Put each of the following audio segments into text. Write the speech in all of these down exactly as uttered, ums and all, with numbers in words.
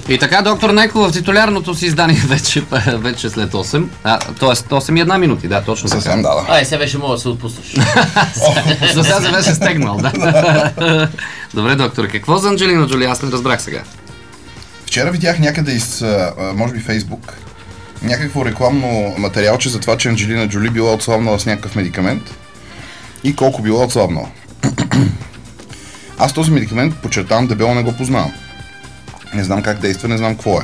И така, доктор Нейков в титулярното си издание вече, вече след осем, а, т.е. осем и една минути, да, точно така. Съвсем, да, да. Ай, сега вече мога да се отпуснеш. За сега се беше стегнал, да. Добре, доктор, какво за Анджелина Джоли? Аз не разбрах сега. Вчера видях някъде из, може би, Фейсбук, някакво рекламно материалче за това, че Анджелина Джоли била отслабнала с някакъв медикамент и колко била отслабнала. Аз този медикамент, подчертавам, дебело не го познавам. Не знам как действа, не знам какво е.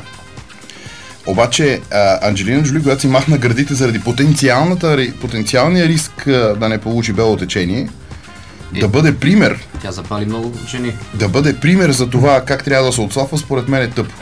Обаче а, Анджелина Джоли, когато си махна гърдите заради потенциалния риск а, да не получи бело течение, и да бъде пример. Тя запали много жени. Да бъде пример за това как трябва да се отслабва, според мен е тъпо.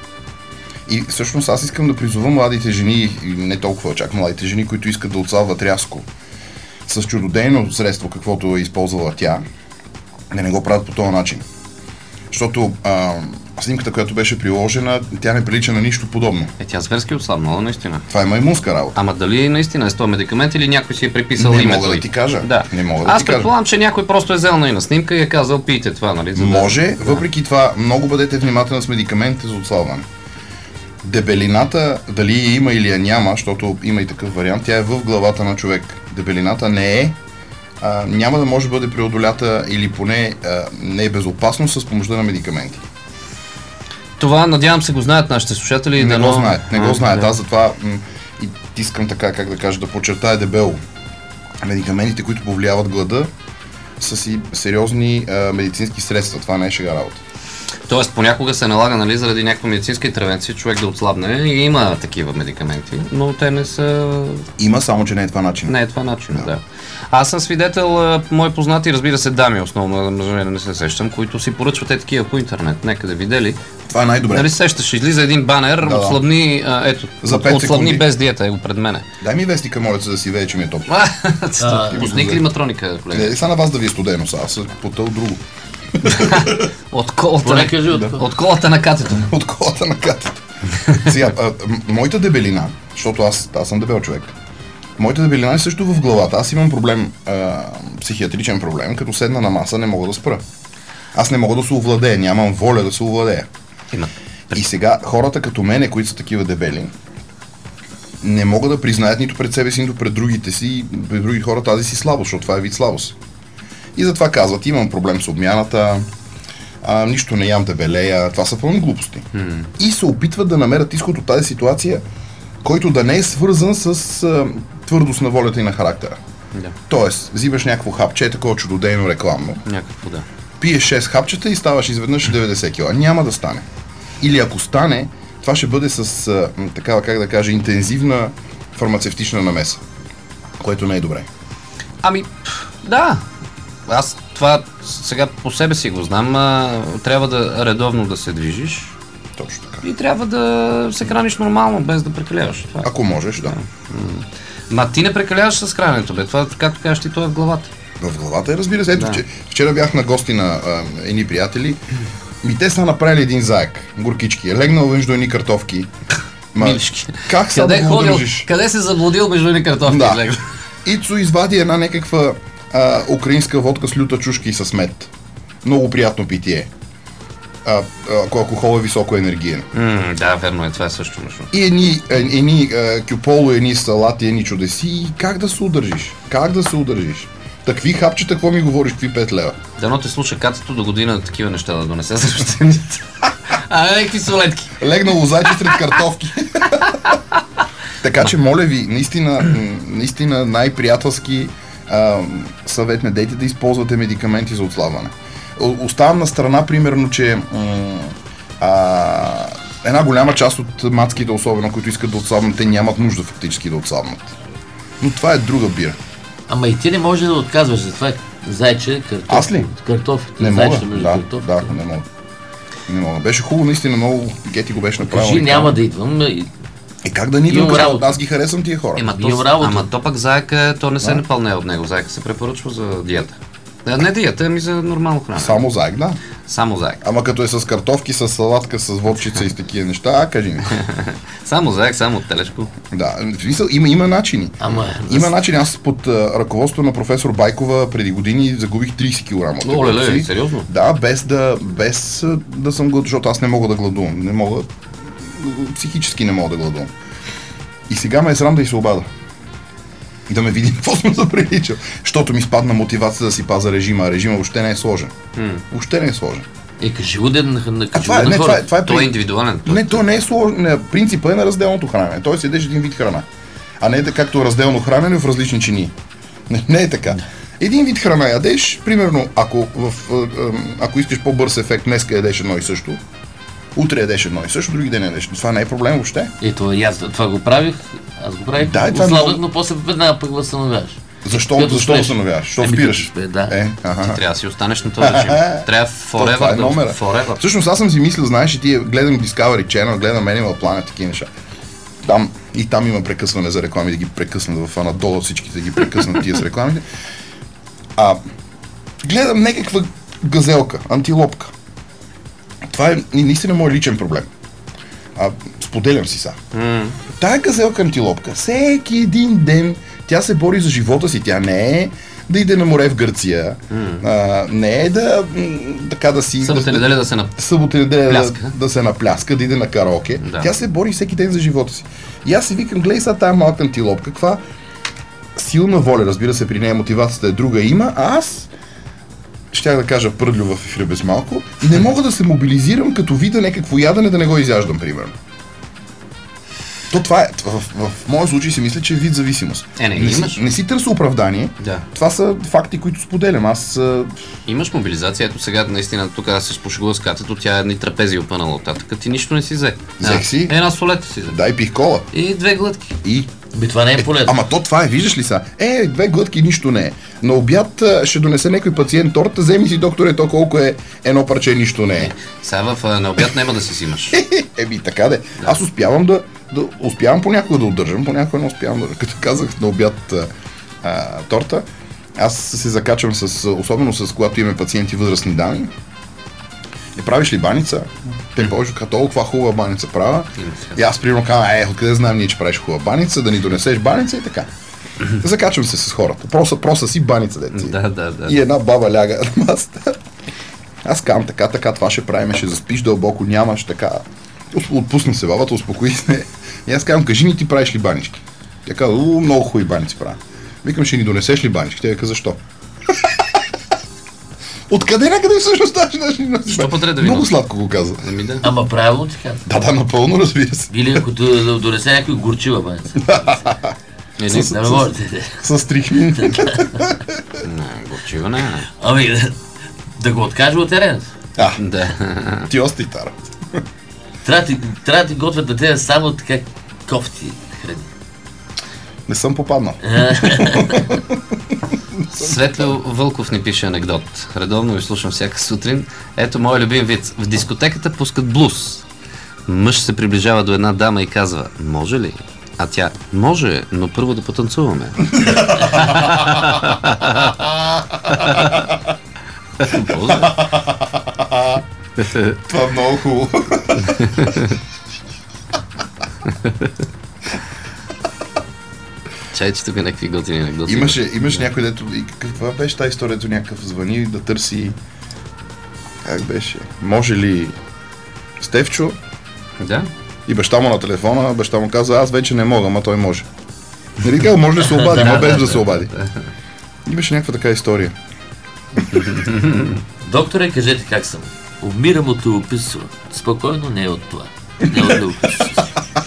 И всъщност аз искам да призова младите жени, не толкова чак младите жени, които искат да отслабват рязко, с чудодейно средство, каквото е използвала тя, да не го правят по този начин. Защото а, снимката, която беше приложена, тя не прилича на нищо подобно. Е, тя зверски отслабнала, наистина. Това е маймунска работа. Ама дали наистина е с този медикамент или някой си е приписал не името? Не мога да ти кажа. Да. Не мога да Аз ти кажа. предполагам, че някой просто е взел на една снимка и е казал, пийте това, нали? За Може, да... въпреки това, много бъдете внимателни с медикаментите за отслабване. Дебелината, дали я има или я няма, защото има и такъв вариант, тя е в главата на човек. Дебелината не е, а, няма да може да бъде преодолята или поне а, не е безопасно с помощта на медикаменти. Това, надявам се, го знаят нашите слушатели. Не да, го но... знаят, не а, го знаят. Да. Аз затова м- и искам така, как да кажа, да подчертая дебело. Медикаментите, които повлияват глада, са си сериозни а, медицински средства. Това не е шега работа. Тоест, понякога се налага, нали, заради някаква медицинска интервенция, човек да отслабне и има такива медикаменти, но те не са... Има, само че не е това начин. Не е това начин, да. Да. Аз съм свидетел, мои познати, разбира се, дами, основно, мъже не се сещам, които си поръчват е такива по интернет, някъде видели. Това е най-добре. Нали сещаш, излиза един банер, Да, да. отслабни, а, ето, За от, пет отслабни секунди. без диета, е го пред мене. Дай ми вестника, моля се, да си вее, че ми е топло. Пусни климатроника, колега. Не, са на вас да ви е студено, са, аз съм потъл друго. От колата, Поне на... кажи от от колата на катето. От колата на катето. Сега, а, м- моята дебелина, защото аз, аз съм дебел човек, моята дебелина е също в главата. Аз имам проблем, а, психиатричен проблем, като седна на маса не мога да спра. Аз не мога да се овладея, нямам воля да се овладея. Има. И сега хората като мене, които са такива дебели, не могат да признаят нито пред себе си, нито пред другите си, пред други хора тази си слабост, защото това е вид слабост. И затова казват, имам проблем с обмяната, а, нищо не ям дебелея, това са пълни глупости. Hmm. И се опитват да намерят изход от тази ситуация, който да не е свързан с а, твърдост на волята и на характера. Да. Тоест, взимаш някакво хапче, е такова чудодейно рекламно, Някакво, да. пиеш шест хапчета и ставаш изведнъж деветдесет кила. Няма да стане. Или ако стане, това ще бъде с а, такава, как да кажа, интензивна фармацевтична намеса, което не е добре. Ами, да. Аз това сега по себе си го знам. А, трябва да редовно да се движиш Точно така. и трябва да се храниш нормално, без да прекаляваш. Това е. Ако можеш, да. Ма ти не прекаляваш с храненето, бе. Това, както кажеш ти, това е в главата. В главата е, разбира се. Ето, Да. вчера, вчера бях на гости на а, едни приятели. Ми те са направили един заек, горкички. Е легнал между едни картофки. Ма, Милишки. как сега Къде е да го ходил? удържиш? Къде се заблудил между едни картофки? Да. Лего? Ицо извади една някаква а, украинска водка с люта чушка и с мед. Много приятно питие. А, ако алкохол е високо енергиен. М, да, верно е, това е също нещо. И едни, е- едни е, кюполо, едни салати, едни чудеси. И как да се удържиш? Как да се удържиш? Такви хапчета, какво ми говориш, какви пет лева? Дано те слуша катето до година такива неща да донесе за рождените. А не някакви солетки. Легнало зайче сред картофки. Така че, моля ви, наистина, м, наистина най-приятелски а, съвет, не дейте да използвате медикаменти за отслабване. О- Оставам на страна, примерно, че м, а, една голяма част от мацките, особено, които искат да отслабнат, те нямат нужда фактически да отслабнат. Но това е друга бира. Ама и ти не можеш да отказваш, затова е зайче, картоф. Аз ли? Картофите, Не мога. зайчето между Да, картофите. да, не мога. Не мога. Беше хубаво, наистина много. Гети го беше направил. Кажи, няма да идвам. и- Е, как да ни Имам идвам? работа. Аз ги харесвам тия хора. Ема Имам то, работа. ама то пък заека, то не се Да. напълне от него. Заека се препоръчва за диета. А, не диета, ами за нормално хранене. Само заек, да. Само заек. Ама като е с картофки, с салатка, с водчица и с такива неща, а кажи ми. Само заек, само телешко. Да, в смисъл, има, има начини. Ама, Има начин. Аз под а, ръководството на професор Байкова преди години загубих трийсет килограма. от Оле, тегото ле, си. сериозно? Да, без да, без а, да съм гладувал, защото аз не мога да гладувам. Не мога, психически не мога да гладувам. И сега ме е срам да й се обада. И да ме видим какво съм заприличал. Защото ми спадна мотивация да си паза режима, а режима въобще не е сложен. М. Въобще не е сложен. е, кажи го да на, на, А кажи това, го е, на не, това, е, хората. това е Той е при- индивидуален. Не, то не е сложно. Принципът е на разделното хранене. Той си ядеш един вид храна. А не е така, както разделно хранене в различни чини. Не, не е така. Един вид храна ядеш, примерно, ако, в, а, а, ако искаш по-бърз ефект, днеска ядеш едно и също, утре ядеш едно и също, други ден ядеш. Това не е проблем въобще. Ето, и аз това го правих, аз го правих, Да, и това е ослабвах, много- но после веднага пък възстановяваш. Защо, Като защо спреш. установяваш? Защо Еми, спираш? като спре, да. Е, аха. Трябва да си останеш на този режим. Трябва Това е forever да номера. forever. Всъщност аз съм си мислил, знаеш, и ти гледам Discovery Channel, гледам Animal Planet, такива неща. Там, и там има прекъсване за реклами, да ги прекъснат в Анадолу, всичките да ги прекъснат тия с рекламите. А, гледам някаква газелка, антилопка. Това е наистина мой личен проблем. А, споделям си са. М. Тая газелка антилопка, всеки един ден тя се бори за живота си. Тя не е да иде на море в Гърция, а, не е да м, така да си... Събота да, неделя да се на... събота и неделя да, Пляска. да се напляска, да иде на караоке. Да. Тя се бори всеки ден за живота си. И аз си викам, гледай сега тая малка антилопка, каква силна воля, разбира се, при нея мотивацията е друга има, а аз щях да кажа пърдлю в ефира без малко, не мога да се мобилизирам като видя някакво ядене да не го изяждам, примерно. То това е, в, в, в моя случай си мисля, че е вид зависимост. Е, не, не, имаш. си, не си търся оправдание, Да. това са факти, които споделям. Аз а, Имаш мобилизация, ето сега наистина тук аз се спошегува с катето, тя е едни трапези опънала от татъка, ти нищо не си взе. Взех А, си. Една солета си взе. дай пих кола. И две глътки. И Би, това не е полезно. Ама то това е, виждаш ли са? Е, две глътки нищо не е. На обяд а, ще донесе някой пациент торта, вземи си, докторе, то колко е едно парче, нищо не е. Сега в а, на обяд няма да си взимаш. Еми така де. Аз успявам да, да успявам понякога да удържам, понякога не успявам да. Като казах на обяд а, а, торта, аз се закачвам с, особено с когато имаме пациенти възрастни дами. Не правиш ли баница? Те повече като толкова хубава баница правя. И аз примерно казвам, е, откъде знаем ние, че правиш хубава баница, да ни донесеш баница и така. Закачвам се с хората. Проса, проса си баница, деца. Да, да, да. И една баба ляга на масата. Аз казвам така, така, това ще правим, ще заспиш дълбоко, нямаш така. Отпусна се бабата, успокои се. И аз казвам, кажи ми, ти правиш ли банички? Тя казва, у, много хубави баници правя. Викам, ще ни донесеш ли банички? Тя вика, защо? Откъде някъде всъщност тази наши носи? Защо по трябва да ви Много носи? сладко го каза. Ами да. Ама правилно ти казвам. Да, да, напълно, разбира се. Или ако да да донесе някой горчива баница. Не, не, С- Да ме можете. С стрихнин. не, горчива не. Ами, да, да го откаже от терена. А, Да. ти ости тара. Трябва да ти, трябва да ти готвят на тебе само така кофти храни. Не съм попаднал. Светло Вълков ни пише анекдот. Редовно ви слушам всяка сутрин. Ето мой любим вид. В дискотеката пускат блуз. Мъж се приближава до една дама и казва, може ли? А тя, може, но първо да потанцуваме. Боже. Това е много хубаво. Чай, че тук е някакви готини анекдоти. Имаше, имаш някой, дето... И каква беше тази история, дето някакъв звъни да търси... Как беше? Може ли Стефчо? Да? И баща му на телефона, баща му каза, аз вече не мога, ама той може. Нали казал, може да се обади, ама без да се обади. Имаше някаква така история. Докторе, кажете как съм. Умирам от любопитство. Спокойно, не е от това. Не е от любопитство.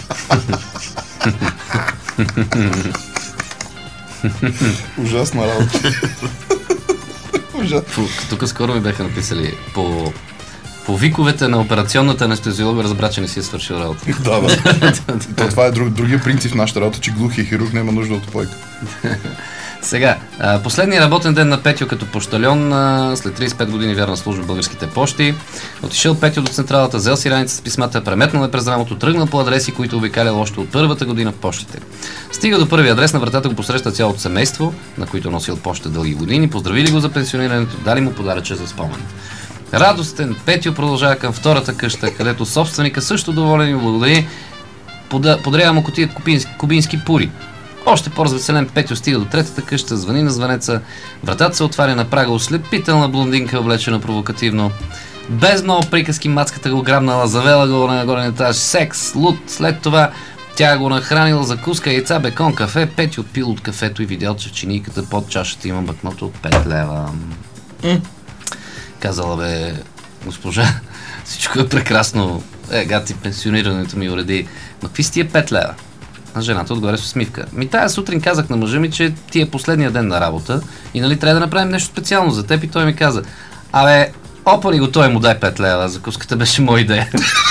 Ужасна работа. Ужасно. Фу, тук скоро ми бяха написали по По виковете на операционната анестезиолога разбра, че не си е свършил работа. Да, да. То, това е друг, другия принцип в нашата работа, че глухия хирург няма нужда от опойка. Сега, последният работен ден на Петю като пощальон, след трийсет и пет години вярна служба в българските пощи. Отишъл Петю до централата, взел си раница с писмата, преметнал е през рамото, тръгнал по адреси, които обикалял още от първата година в пощите. Стига до първия адрес, на вратата го посреща цялото семейство, на които носил поща дълги години, поздравили го за пенсионирането, дали му подаръче за спомен. Радостен Петю продължава към втората къща, където собственика също доволен и благодари, подарява му кутия кубински, кубински пури. Още по-развеселен Петю стига до третата къща, звъни на звънеца, вратата се отваря на прага, ослепителна блондинка, облечена провокативно. Без много приказки мацката го грабнала, завела го на горен етаж, секс, луд, след това тя го нахранила закуска, яйца, бекон, кафе. Петю отпил от кафето и видял, че в чинийката под чашата има бакното от пет лева. Mm. Казала, бе, госпожа, всичко е прекрасно. Е, гати, пенсионирането ми уреди. Ма какви си тия пет лева? А жената отгоре с усмивка. Ми тая сутрин казах на мъжа ми, че ти е последния ден на работа и нали трябва да направим нещо специално за теб, и той ми каза: абе, опари го, той му дай пет лева, закуската беше моя идея.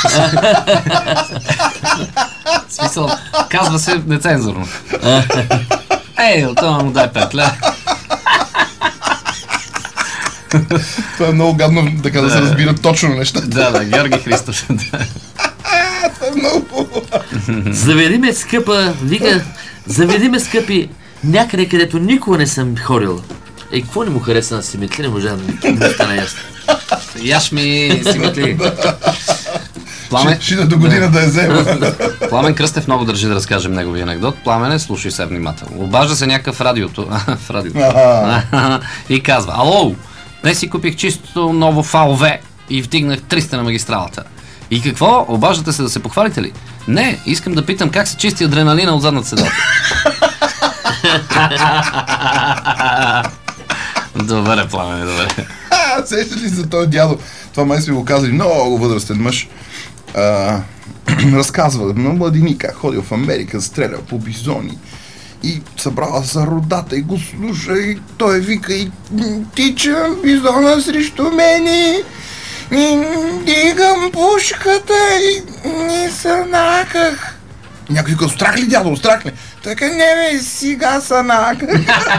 Смисъл, казва се нецензурно. Ей, той му дай пет лева. Това е много гадно, така да, да се разбират точно нещата. Да, да, Георги Христов. Това е много хубаво. Заведи ме, скъпа, вика, заведи ме, скъпи, някъде, където никога не съм ходил. Е, какво не му хареса на Симитли, не можа да стане ясно. Яш ми, Симитли. Пламен... Шида до година да е взема. Пламен Кръстев много държи да разкажем неговия анекдот. Пламене, слушай се внимателно. Обажда се някакъв в радиото. в радиото. И казва: ало, днес си купих чисто ново ФАОВ и вдигнах триста на магистралата. И какво? Обаждате се да се похвалите ли? Не, искам да питам как се чисти адреналина от задната седалка. Добре, Пламене, добре. Сещаш ли за този дядо? Това май сме го казали, много възрастен мъж. А, разказва на младини как ходил в Америка, стрелял по бизони и събрала за родата и го слуша и той вика: и тича бизона срещу мене и дигам пушката и не се наках. Някой вика: страх ли, дядо, страх ли? Така: не бе, сега се наках.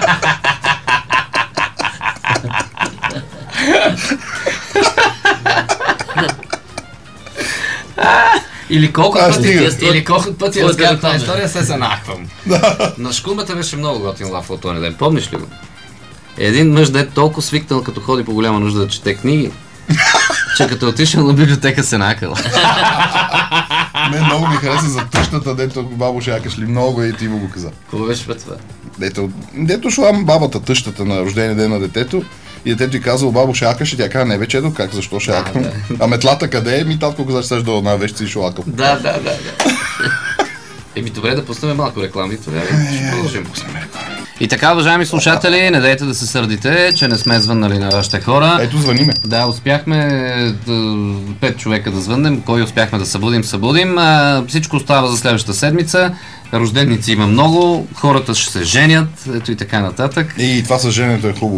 Или колко а, пъти, или колко пъти разказах тази история, се се нахвам. Да. На шкумата беше много готин лаф от този ден. Помниш ли го? Един мъж, де толкова свикнал, като ходи по голяма нужда да чете книги, че като отишъл на библиотека се накъл. Мен много ми хареса за тъщата, дето бабо шакаш ли много, и ти му го каза. Какво беше бе това? Дето, дето шла бабата тъщата на рождения ден на детето и детето й казало: бабо шакаш, и тя каза: не бе, чедо, как, защо шакам? Да, да. А метлата къде е? Ми татко каза, че сеш до една вещица и шлакам. Да, да, да, да. Еми добре, да пуснем малко реклами, това ще продължим. И така, уважаеми слушатели, не дайте да се сърдите, че не сме звъннали на вашите хора. Ето, звъниме. Да, успяхме да, пет човека да звъннем, кой успяхме да събудим, събудим. А, всичко остава за следващата седмица. Рожденици има много, хората ще се женят, ето и така нататък. И това със женето е хубаво.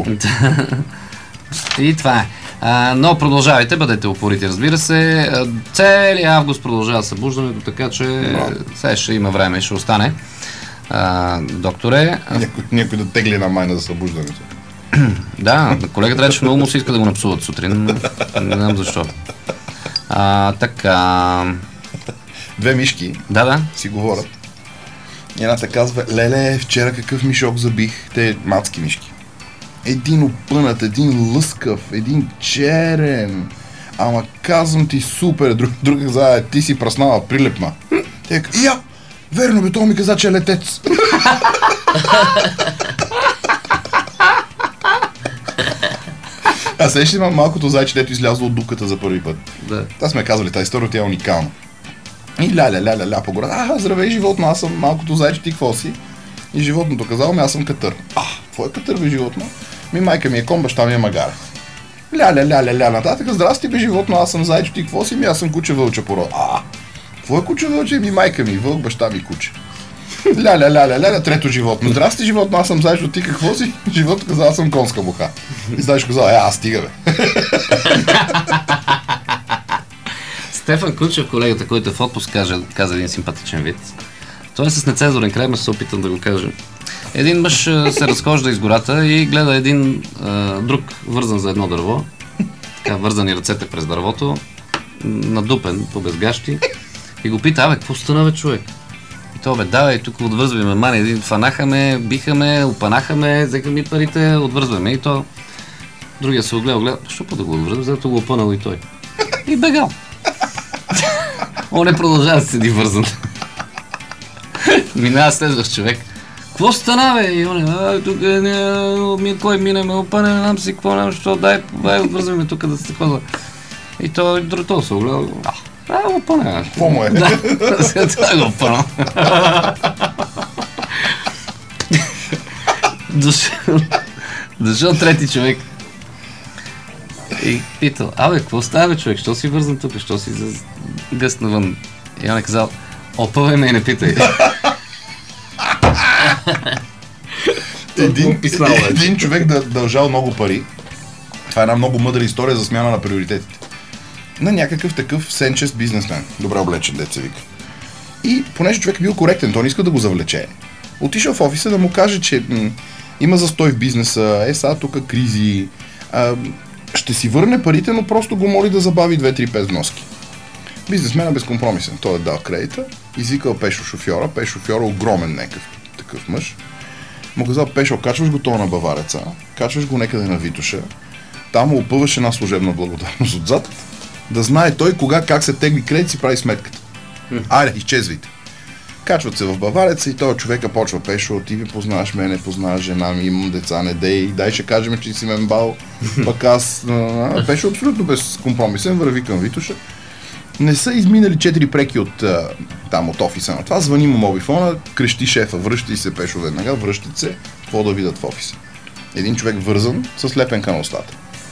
И това е. А, но продължавайте, бъдете упорити, разбира се. Целият август продължава събуждането, така че no. сега ще има време и ще остане. А, докторе... Някой, някой да тегли една майна за събуждането. Да, колегата рече, много му се иска да го напсуват сутрин. Не знам защо. А, така... Две мишки да, да. си говорят. Едната казва: леле, вчера какъв мишок забих. Те мацки мишки. Един опънат, един лъскав, един черен. Ама казвам ти, супер. Друг, друг каза: ти си праснала, прилепна. Те казва: я, верно бе, това ми каза, че е летец. А сега ще има малкото зайче, дето излязло от дупката за първи път. Да. Та сме казвали, тази история тя е уникална. И ля-ля, ля-ля, ля по гора. А, здравей, животно, аз съм малкото зайче, ти какво си? И животното казало: ми аз съм катър. А, какво е катър, бе, животно? Ми майка ми е кон, баща ми е магара. Ля-ля, ля-ля, ля нататък: здрасти, бе, животно, аз съм зайче, ти какво си? Ми аз съм куче вълче пород. А, какво е куче вълче? Ми майка ми вълк, баща ми куче. Ля-ля, ля-ля, ля, трето животно: здрасти, животно, аз съм зайче, ти какво си? Животното каза: аз съм конска муха. И зайче казал: е, аз стига, бе. Стефан Кунчев, колегата, който е в отпуск, каза, каза един симпатичен вид. Той е с нецензурен край, но се опитам да го кажа. Един мъж се разхожда из гората и гледа един а, друг вързан за едно дърво, така вързани ръцете през дървото, надупен по безгащи, и го пита: абе, какво стана, бе, човек? И то: бе, давай, тук отвързваме, мани, един фанаха ме, биха ме, опанаха ме, взеха ми парите, отвързваме. И то другия се огледа, огледа: що по да го отвързвам, зато го опънал и той. И бегал. Он не продължава да седи вързан. Минава следващ човек: какво стана, бе? И он е: тук е, не, кой мине ме опане, не знам си какво, не, що, дай, дай, отвързваме тук да се хода. И той другото се огледа: а, а, опане. Какво му е? Да, това го опана. Дошъл, дошъл трети човек и питал: абе, какво става, бе, човек? Що си вързан тук? Що си гъст навън? И он е казал: опъвай ме и не питай. Един, един човек да дължал много пари. Това е една много мъдра история за смяна на приоритетите. На някакъв такъв сенчест бизнесмен, добре облечен, дет се вика. И понеже човек е бил коректен, той не иска да го завлече. Отишъл в офиса да му каже, че м- има застой в бизнеса, е сега тук кризи, а, ще си върне парите, но просто го моли да забави две-три-пет вноски. Бизнесменът безкомпромисен, той е дал кредита, извикал Пешо шофьора, Пешо шофьора огромен някакъв такъв мъж. Му казал: Пешо, качваш го това на Бавареца, качваш го некъде на Витоша, там му опъваш една служебна благодарност отзад, да знае той кога, как се тегли кредит, си прави сметката. Айде, изчезвайте. Качват се в Бавареца и този човека почва: Пешо, ти ви познаваш мене, познаваш жена ми, имам деца, не дей, дай ще кажем, че си мен бал, пък аз... Пешо абсолютно безкомпромисен, върви към Витоша. Не са изминали четири преки от там, от офиса на това, звъни му мобифона, крещи шефа: връщай се, Пешо, веднага, връщат се, какво да видят в офиса. Един човек вързан с лепенка на устата.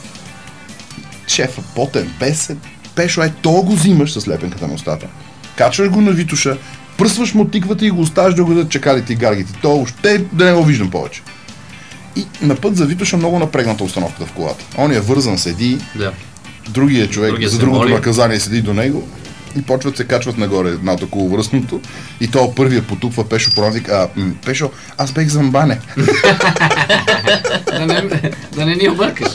Шефа потен, бесен: Пешо, е, то го взимаш с лепенката на устата, качваш го на Витоша, пръсваш му тиквата и го оставаш да го дадат чакалите и гаргите. То още да не го виждам повече. И на път за Витоша много напрегната установката в колата. Он е вързан, седи, да. Другия човек Другия за другото моли. наказание седи до него и почват се качват нагоре едното около връстното и то първия потупва Пешо по рамвик: а, м, Пешо, аз бех замбане. да, не, да не ни объркаш.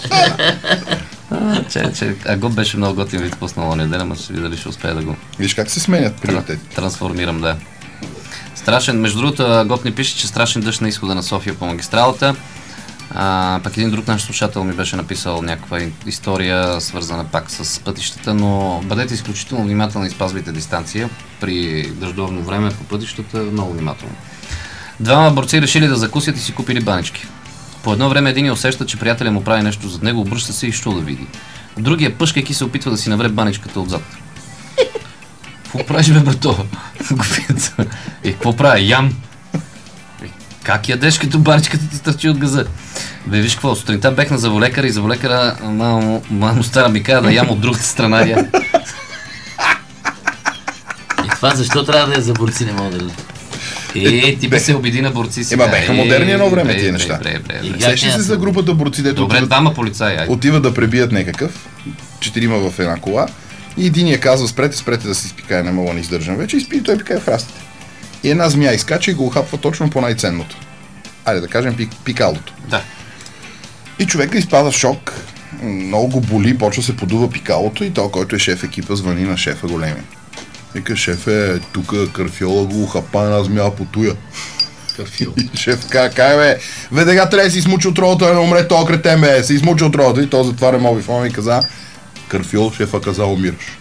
а, че, че, а го беше много готин вид пуснал оня ден, ама ще видя дали ще успея да го Виж как се сменят приоритети. трансформирам, да. Страшен, между другото, Гот ни пише, че страшен дъжд на изхода на София по магистралата. А, пък един друг наш слушател ми беше написал някаква история, свързана пак с пътищата, но бъдете изключително внимателни и спазвайте дистанция при дъждовно време по пътищата, много внимателно. Двама борци решили да закусят и си купили банички. По едно време един усеща, че приятеля му прави нещо зад него, обръща се и що да види. Другия, пъшкайки, се опитва да си навре баничката отзад. Какво правиш, бе, брато? И какво правя? Ям! Как ядеш, като баничката ти стърчи от газа? Бе, виж какво, сутринта бех на заволекара и заволекара мамо, мамо стара ми каза да ям от другата страна. Я. И това защо трябва да е за борци, не мога да... Е, ти бе се обиди на борци сега. Ема беха модерни едно време тия неща. Бре, бре, бре. Сещаш се за групата борци, дето Добре, отиват, двама полицаи, айде. отиват да пребият някакъв, четирима в една кола и единия казва: спрете, спрете да си изпикае, не мога, не издържам вече, и спи и той пикае в храстите. И една змия изкача и го ухапва точно по най-ценното. Айде да кажем пик, пикалото. Да. И човека изпада в шок, много го боли, почва се подува пикалото и той, който е шеф екипа, звъни на шефа големи. Вика: шефе, тук Карфиола го ухапа една змия по туя. Карфиол. И шеф каза: кай бе, веднага трябва да си измучи отровата, да не умре този кретен, бе, се измучи отровата. И той затваря мобифона и каза: Карфиол, шефа каза, умираш.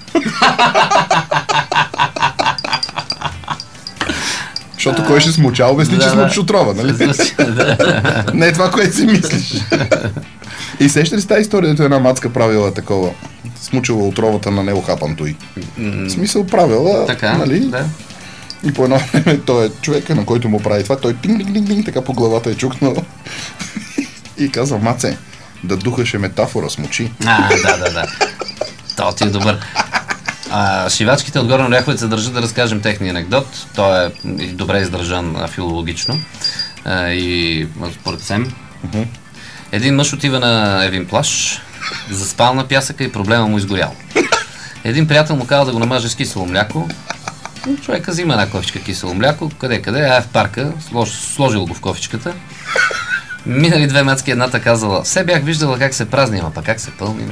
Защото кой ще смуча, обясни, да, че да. смучиш отрова, нали? Да. Не е това, което си мислиш. И сеща ли си тази история, дето една мацка правила такова, смучила отровата на него хапантуй? В смисъл правила, Така, нали? да. И по едно време той е човека, на който му прави това, той тинг-динг-динг, така по главата е чукнал. И казва: маце, да духаше метафора, смучи. А, да, да, да. То ти е добър. А, шивачките от Горна Оряховица държат да разкажем техния анекдот. Той е добре издържан а, филологично а, и според Сем. Uh-huh. Един мъж отива на един плаж, заспал на пясъка и проблема му изгорял. Един приятел му каза да го намаже с кисело мляко. Човека взима една кофичка кисело мляко, къде-къде, а е в парка, слож, сложил го в кофичката. Минали две мацки, едната казала, все бях виждала как се празни, ама пак как се пълни.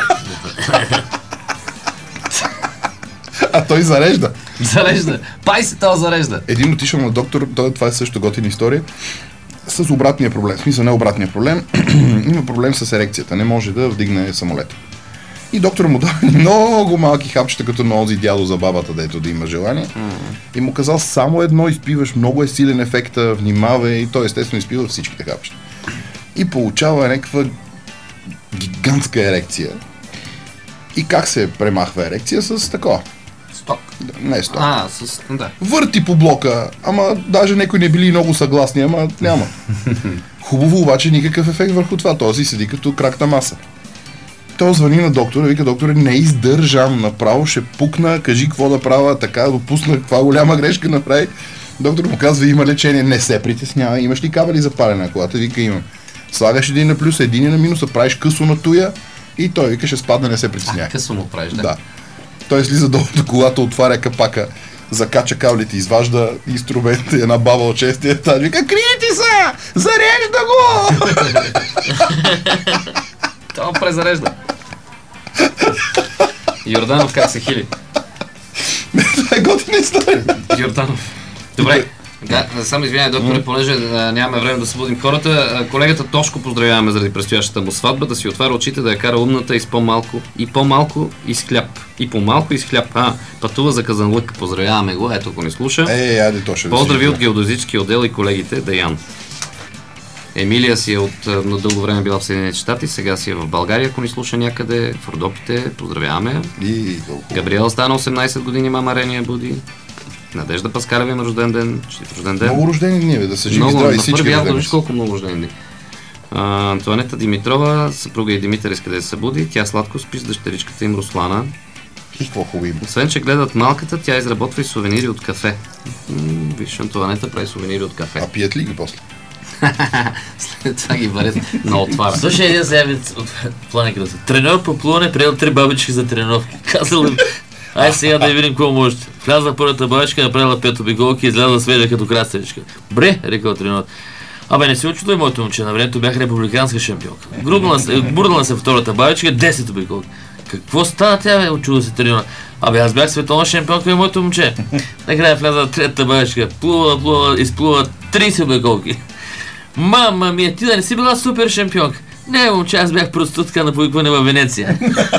А той зарежда. Зарежда. Пай се това зарежда. Един отишъл на доктор, той, това е също готина история, с обратния проблем. В смисъл не обратния проблем, има проблем с ерекцията, не може да вдигне самолета. И доктор му даде много малки хапчета, като на онзи дядо за бабата, дето да има желание. Mm. И му казал, само едно изпиваш, много е силен ефекта, внимавай. И той естествено изпива всичките хапчета. И получава някаква гигантска ерекция. И как се премахва ерекция? С такова. Сток. Не сток. А, с... да. Върти по блока, ама даже някои не били много съгласни, ама няма. Хубаво обаче никакъв ефект върху това. Този седи като кракта маса. Той звъни на доктора, вика, докторе, не издържам, направо ще пукна, кажи какво да правя, така допусна, каква голяма грешка направи. Доктор му казва, има лечение, не се притеснява, имаш ли кабели за палене на колата? Вика, имам. Слагаш един на плюс, един на минус, правиш късо на туя и той вика, ще спадне, не се притеснява. А, късо му правиш, да? Да. Той слиза долу до колата, отваря капака, закача каблите, изважда инструмент, една баба от шестия етаж, вика, криете се! Зарежда го! Това презарежда. Йорданов как се хили? Това е готина история. Йорданов. Добре. Да, само извинявай, докторе, понеже а, нямаме време да събудим хората. А, колегата Тошко поздравяваме заради предстоящата му сватба, да си отваря очите, да я кара умната и с по-малко, и по-малко и с хляб. И по-малко и с хляб. А, пътува за Казанлък. Поздравяваме го, ето ако ни слуша. Е, айде, то ще Поздрави от геодезически отдел и колегите, Даян. Емилия си е от на дълго време била в Съединените щати, сега си е в България, ако ни слуша някъде, в Родопите, поздравяваме. И... Габриела стана осемнайсет години, мама Рения буди. Надежда Паскалева има рожден ден, честит рожден ден. Много рождени дни, бе, да са живи, много, здрави на всички. първи август, виж да колко много рождени дни. А, Антуанета Димитрова, съпруга и Димитър иска да се събуди, тя сладко спи с дъщеричката им Руслана. И какво хубаво има. Освен, че гледат малката, тя изработва и сувенири от кафе. М- виж, Антуанета прави сувенири от кафе. А пият ли ги после? След това ги варят на отвара. Слушай, един заявец от планика. Треньор по плуване приел три бабички за тренировки. Казал им, ай сега да видим какво можете. Влязла първата бабичка, направила пет обиколки и излязла свежа като краставичка. Бре, рекал треньор. Абе, не се очудвай, моето момче, на времето бях републиканска шампионка. Бурнала се втората бабичка, десет обиколки. Какво стана тя, бе, очуда се треньора? Абе, аз бях световна шампионка и моето момче. Накрая влязла третата бабичка, плува, плува, изплува трийсет обиколки. Мама ми, ти да не си била супер шампионка. Не, момче, аз бях простутка на повикване във Венеция.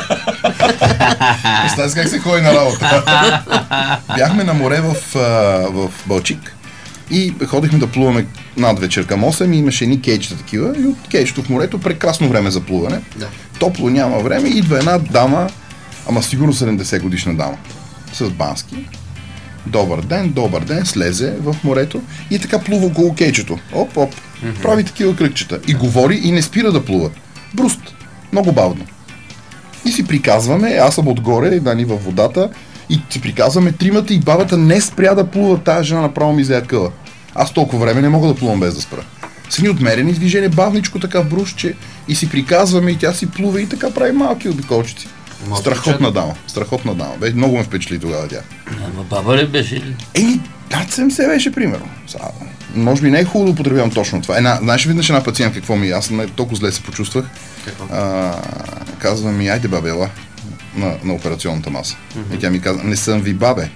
Представя как се ходи на работа. Бяхме на море в, в Балчик и ходихме да плуваме над вечер към осем и имаше едни кейчета такива и от кейчето в морето прекрасно време за плуване. Да. Топло, няма време, идва една дама, ама сигурно седемдесет годишна дама, с бански. Добър ден, добър ден, слезе в морето и така плува около кейчето. Оп, оп, mm-hmm. прави такива кръгчета и говори и не спира да плува. Бруст, много бавно. И си приказваме, аз съм отгоре, Дани във водата, и си приказваме тримата и бабата не спря да плува, тази жена направо ми взе къла. Аз толкова време не мога да плувам без да спра. С ни отмерени движение, бавничко така в брусче и си приказваме и тя си плува и така прави малки обиколчици. Страхотна дама, страхотна дама. Бе, много ме впечатли тогава тя. Ама баба ли беше ли? Еми, над седемдесет беше, примерно. Сега, може би не е хубаво да употребявам точно това. Една, знаеш веднъж една пациентка какво ми, аз не толкова зле се почувствах. А, казва ми, айде бабе, ела на, на операционната маса. Mm-hmm. И тя ми каза, не съм ви бабе.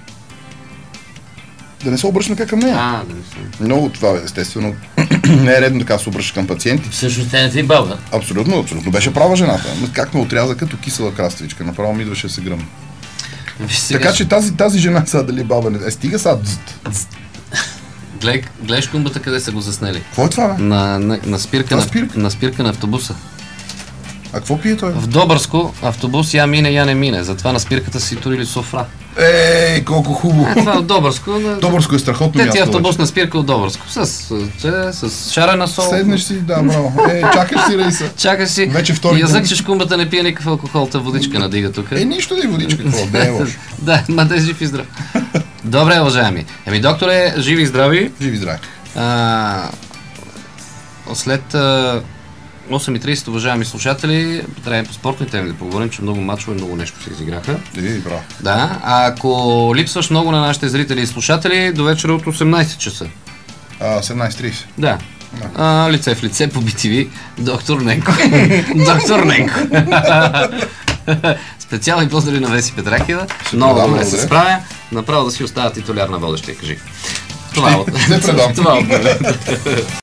Да не се обръща така към нея. А, да не съм. Много това, естествено, не е редно така да се обръща към пациенти. Всъщност тя не ти баба. Абсолютно, абсолютно. Беше права жената. Как ме отряза като кисела краставичка. Направо ми идваше да се гръмна. Така че тази, тази жена сега дали баба не... Е, стига сега. Глед, гледаш кумбата къде са го заснели? Какво е това, бе? На, на, на, спирка, на, спирка? на спирка на автобуса. А какво пие той? В Добърско автобус я мине, я не мине. Затова на спирката си турили софра. Ей, колко хубаво! А, това е от Добърско. Да... Добърско е страхотно място. Те ти автобус на спирка от Добърско. С, с, с, с шарена сол. Седнеш си, да, браво. Е, чакаш си рейса. Чакаш си. Вече втори язък, че шкумбата не пие никакъв алкохол, та водичка надига тук. Е, нищо да и водичка, какво? Да е лошо. Да, ма да е жив и здрав. Добре, уважаеми. Еми, докторе, живи и здрави. Живи и здрави. А, след а, осем и трийсет, уважаеми слушатели, трябва по спортни теми да поговорим, че много мачове, много нещо се изиграха. И, браво. Да, а ако липсваш много на нашите зрители и слушатели, до вечера от осемнайсет часа. А, седемнайсет и трийсет. Да. А, лице в лице по би ти ви, доктор Ненко. Доктор Ненко. Специални поздрави на Веси Петракиева. Много добре се справя. Направо да си остава титуляр на водещия, кажи. Това Ще, ще предам. от